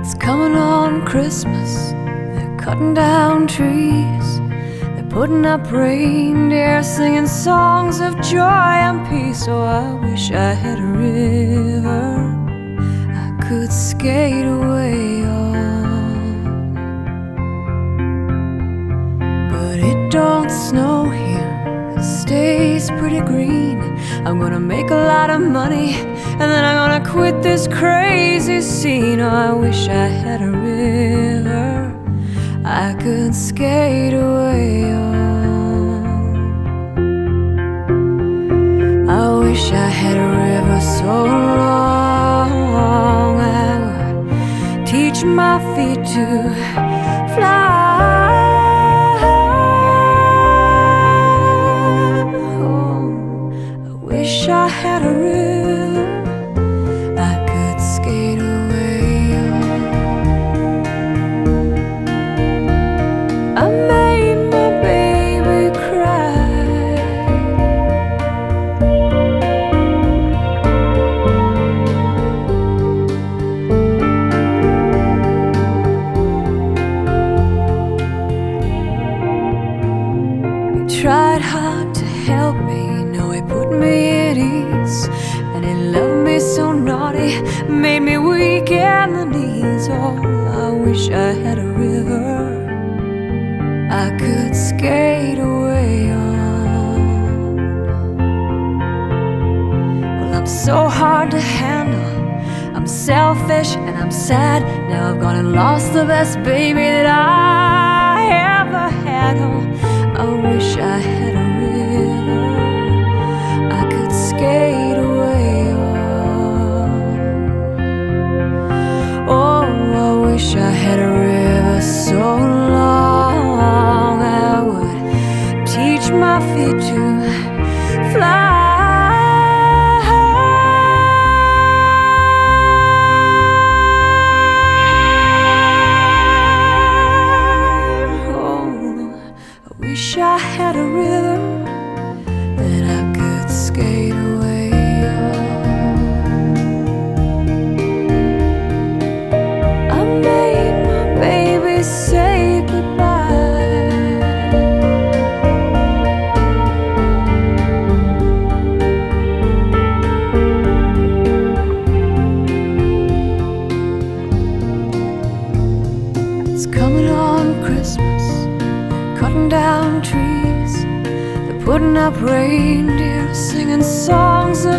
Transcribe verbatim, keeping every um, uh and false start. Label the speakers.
Speaker 1: It's coming on Christmas, they're cutting down trees, they're putting up reindeer, singing songs of joy and peace. Oh, I wish I had a river I could skate away on, but it don't snow here, it stays pretty green. I'm gonna make a lot of money, and then I'm gonna quit this crazy scene. Oh, I wish I had a river I could skate away on. I wish I had a river so long I would teach my feet to fly. Wish I had a river I could skate away on. I made my baby cry, he tried hard to help me, he put me at ease, and he loved me so naughty, made me weak in the knees. Oh, I wish I had a river I could skate away on. Well, I'm so hard to handle, I'm selfish and I'm sad. Now I've gone and lost the best baby that I ever had. Oh, I wish I had a river I could skate away on. Oh, I wish I had a river so long I would teach my feet to fly. Oh, I wish I had a river that I could skate away on. I made my baby say goodbye. It's coming on Christmas, they're cutting down trees, putting up reindeer, singing songs